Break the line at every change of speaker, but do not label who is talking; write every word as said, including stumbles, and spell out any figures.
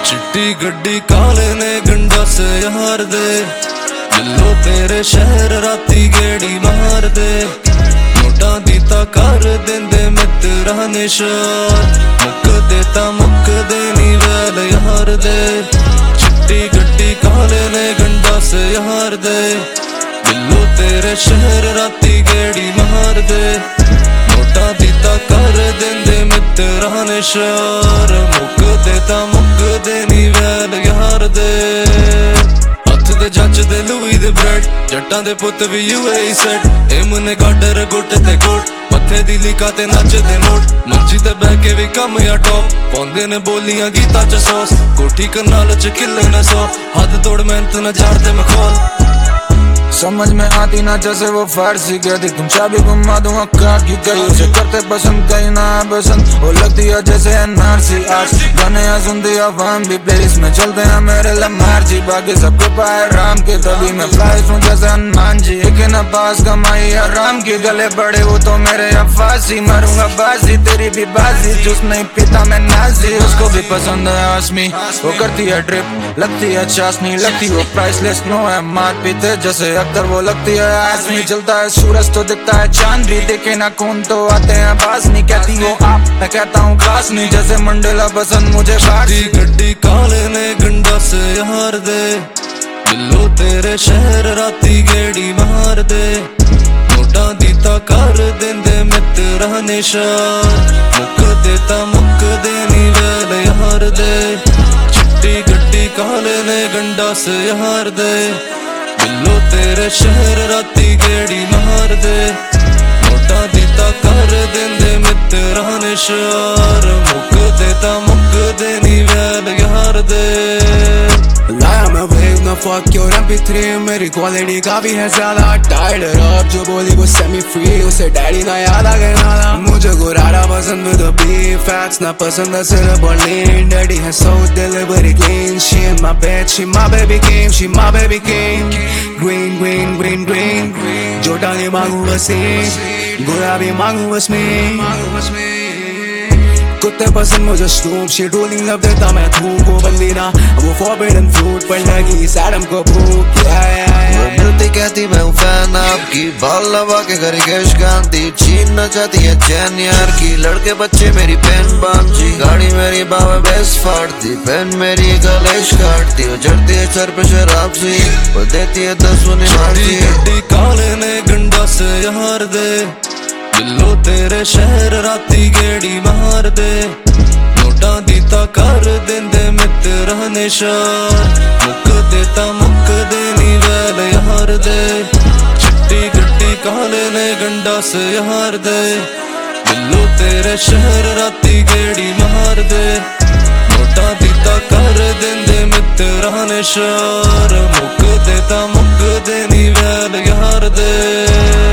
चिट्टी गड्डी काले ने गंडा से यार दे, दिलो तेरे शहर राती गेड़ी मार दे। नोटा दीता कर देंदे मित्रा निशार, मुक देता मुक देनी वैल यार दे। चिट्टी गड्डी काले ने गंडा से यार दे, दिलो तेरे शहर राती गेड़ी मार दे। नोटा दीता कर देंदे मित्रा निशार, मुक देता मुक देनी वैल यार दे। जच दे लुई दे ब्रेड, जट्टां दे पुत भी यूएई सेट। एम ने गाडर गुट ते गुट, मत्थे दी लिका ते नच दे नोट। मंजी ते बह के भी कम या टॉप, पौंदे ने बोलियां गीता च सॉस। कोठी करनाल च किले न सौ, हद तोड़ मेहनत न झाड़ते मखौल।
समझ में आती ना जैसे वो फारसी कहती, तुम चाबी घुमा दूंगा कार की कहीं। उसे करते पसंद कहीं ना पसंद, वो लगती है जैसे एनआरसी। आज गाने या सुनती अवाम भी प्लेलिस्ट में चलते हैं मेरे लम्हार जी। बाकी सबको पाए राम के, तभी मैं फ्लाई हूँ जैसे हनुमान जी। एक न पास कमाई आराम की, गले बड़े वो तो मेरे अफासी। मारूंगा बाजी तेरी भी बाजी, जूस नहीं पीता मैं नाजी। उसको भी पसंद है आसमी, वो करती है ट्रिप, लगती है चाशनी। लगती वो प्राइसलेस नो है, मार पीते जैसे अक्तर वो लगती है आजमी। चलता है सूरज तो दिखता है चांद भी, देखे ना कौन तो आते हैं बास नहीं। कहती हो आप, मैं कहता हूँ खास नहीं, जैसे मंडेला पसंद मुझे।
चिट्टी गड्डी काले ने गंडा से यार दे, दिलो तेरे शहर राती गेड़ी मार दे। नोटा दीता कर देंदे मित्रा निशार, मुक देता मुक देनी वैल यार दे। चिट्टी गड्डी काले ने गंडा से यार दे, दिलो तेरे शहर राती गेड़ी मार दे। नोटा दीता कर देंदे मित्रा निशार, मुक देता मुक देनी वैल यार दे।
लाया मैं वेव ना फक योर एम पी थ्री, मेरी क्वालिटी काफी है ज्यादा। टाइड रब जो बोली वो सेमी फ्री, उसे डैडी ना याद आ गया नाला। मुझे गुरारा पसंद विद बीफ फैट्स ना पसंद है सिर्फ बर्लिन। डैडी है so delivery clean, she in my bed she my baby king, she my baby king. Green green green green, जो डाले मांगू बसे, गुलाबी मांगू बस में। कुत्ते पसंद मुझे स्टूप, शी रोलिंग लव देता मैं थूक। वो बंदी ना वो फॉरबिडन फ्रूट, पर लगी सैडम को भूख।
वो मिलती कहती मैं हूँ फैन आपकी, बाल लगा के करी कैश गांधी। छीनना चाहती है चैन यार की, लड़के बच्चे मेरी पेन बांधी। गाड़ी मेरी बाबा बेस फाड़ती, पेन मेरी कलेश काटती। वो चढ़ती है सर पे शराब सी, वो देती है दस उन्हें मारती।
गड्डी काले ने गंडा से यार दे, दिलो तेरे शहर राती गेड़ी मार दे। नोटा दीता कर देंदे मित्रा निशार, मुक देता मुक देनी वैल यार दे। चिट्टी गड्डी काले ने गंडा से यार दे, दिलो तेरे शहर राती गेड़ी मार दे। नोटा दीता कर देंदे मित्रा निशार, मुक देता मुक देनी वैल यार दे।